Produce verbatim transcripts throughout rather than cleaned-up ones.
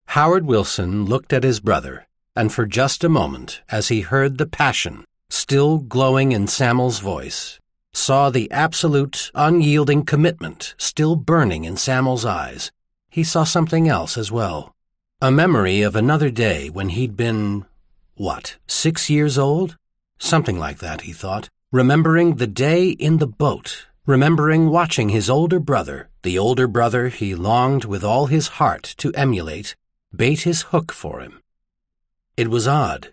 Howard Wilson looked at his brother, and for just a moment, as he heard the passion still glowing in Samuel's voice, saw the absolute, unyielding commitment still burning in Samuel's eyes, he saw something else as well. A memory of another day when he'd been, what, six years old? Something like that, he thought, remembering the day in the boat, remembering watching his older brother, the older brother he longed with all his heart to emulate, bait his hook for him. It was odd.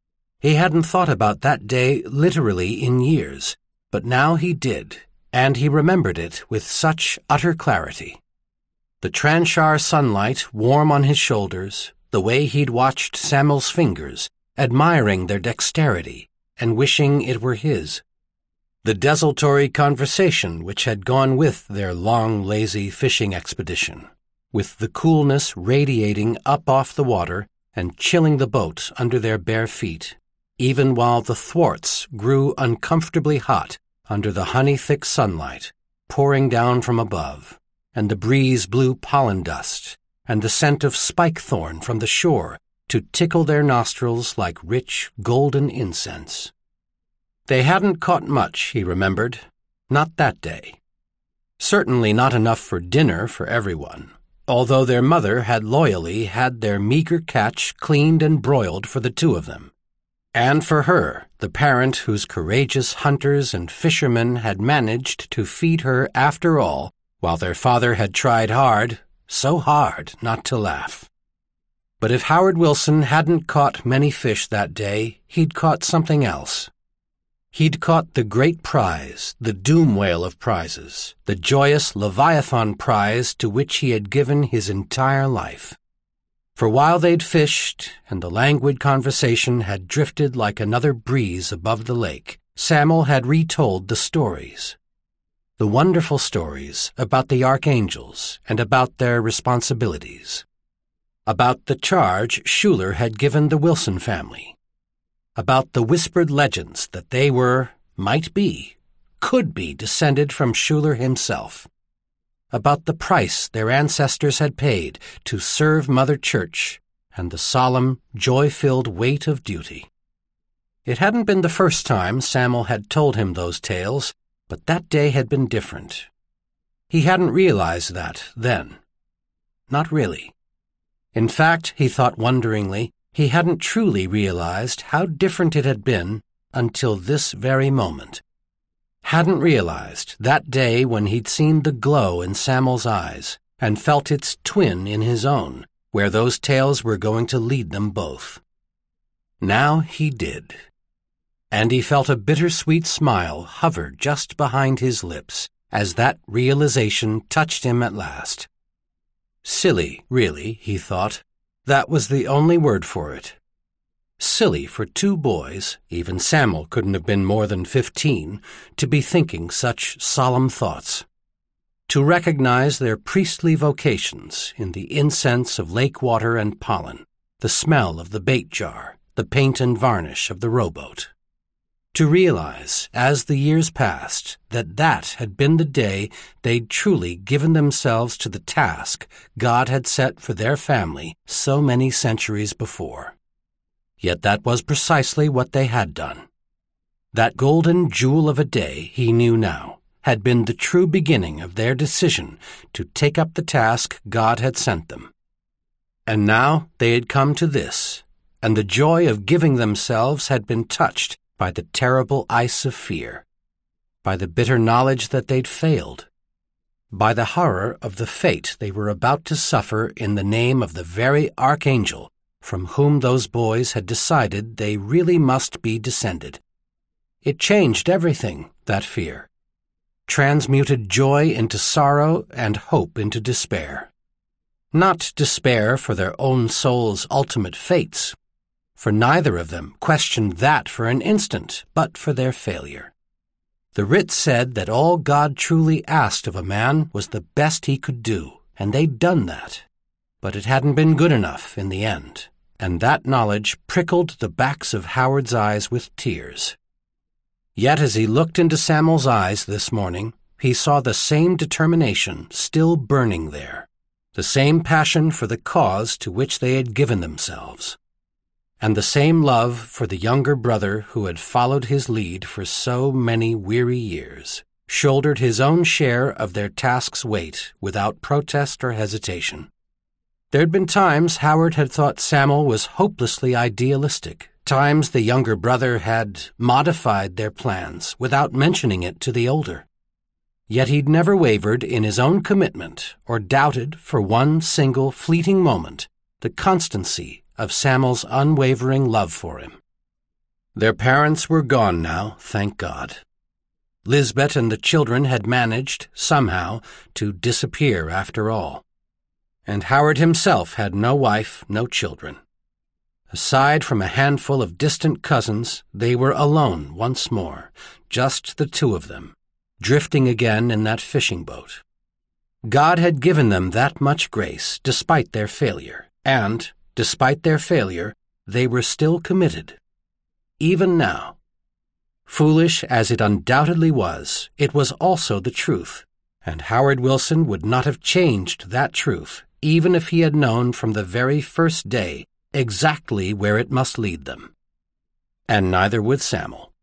He hadn't thought about that day literally in years, but now he did, and he remembered it with such utter clarity. The Tranchar sunlight warm on his shoulders, the way he'd watched Samuel's fingers, admiring their dexterity and wishing it were his. The desultory conversation which had gone with their long, lazy fishing expedition, with the coolness radiating up off the water and chilling the boat under their bare feet, even while the thwarts grew uncomfortably hot under the honey-thick sunlight pouring down from above, and the breeze blew pollen dust and the scent of spike-thorn from the shore to tickle their nostrils like rich, golden incense. They hadn't caught much, he remembered, not that day. Certainly not enough for dinner for everyone, although their mother had loyally had their meager catch cleaned and broiled for the two of them. And for her, the parent whose courageous hunters and fishermen had managed to feed her after all, while their father had tried hard, so hard not to laugh. But if Howard Wilson hadn't caught many fish that day, he'd caught something else. He'd caught the great prize, the doom whale of prizes, the joyous Leviathan prize to which he had given his entire life. For while they'd fished, and the languid conversation had drifted like another breeze above the lake, Samuel had retold the stories. The wonderful stories about the archangels and about their responsibilities. About the charge Schuyler had given the Wilson family. About the whispered legends that they were, might be, could be descended from Schuyler himself. About the price their ancestors had paid to serve Mother Church and the solemn, joy-filled weight of duty. It hadn't been the first time Samuel had told him those tales, but that day had been different. He hadn't realized that then. Not really. In fact, he thought wonderingly, he hadn't truly realized how different it had been until this very moment. Hadn't realized that day when he'd seen the glow in Samuel's eyes and felt its twin in his own, where those tales were going to lead them both. Now he did. And he felt a bittersweet smile hover just behind his lips as that realization touched him at last. Silly, really, he thought. That was the only word for it. Silly for two boys, even Samuel couldn't have been more than fifteen, to be thinking such solemn thoughts. To recognize their priestly vocations in the incense of lake water and pollen, the smell of the bait jar, the paint and varnish of the rowboat. To realize, as the years passed, that that had been the day they'd truly given themselves to the task God had set for their family so many centuries before. Yet that was precisely what they had done. That golden jewel of a day, he knew now, had been the true beginning of their decision to take up the task God had sent them. And now they had come to this, and the joy of giving themselves had been touched by the terrible ice of fear, by the bitter knowledge that they'd failed, by the horror of the fate they were about to suffer in the name of the very archangel from whom those boys had decided they really must be descended. It changed everything, that fear, transmuted joy into sorrow and hope into despair. Not despair for their own souls' ultimate fates, for neither of them questioned that for an instant, but for their failure. The writ said that all God truly asked of a man was the best he could do, and they'd done that. But it hadn't been good enough in the end, and that knowledge prickled the backs of Howard's eyes with tears. Yet as he looked into Samuel's eyes this morning, he saw the same determination still burning there, the same passion for the cause to which they had given themselves, and the same love for the younger brother who had followed his lead for so many weary years, shouldered his own share of their task's weight without protest or hesitation. There had been times Howard had thought Sam'l was hopelessly idealistic, times the younger brother had modified their plans without mentioning it to the older. Yet he'd never wavered in his own commitment or doubted for one single fleeting moment the constancy of Sam'l's unwavering love for him. Their parents were gone now, thank God. Lisbeth and the children had managed, somehow, to disappear after all. And Howard himself had no wife, no children. Aside from a handful of distant cousins, they were alone once more, just the two of them, drifting again in that fishing boat. God had given them that much grace despite their failure, and, despite their failure, they were still committed. Even now. Foolish as it undoubtedly was, it was also the truth, and Howard Wilson would not have changed that truth, even if he had known from the very first day exactly where it must lead them. And neither would Sam'l.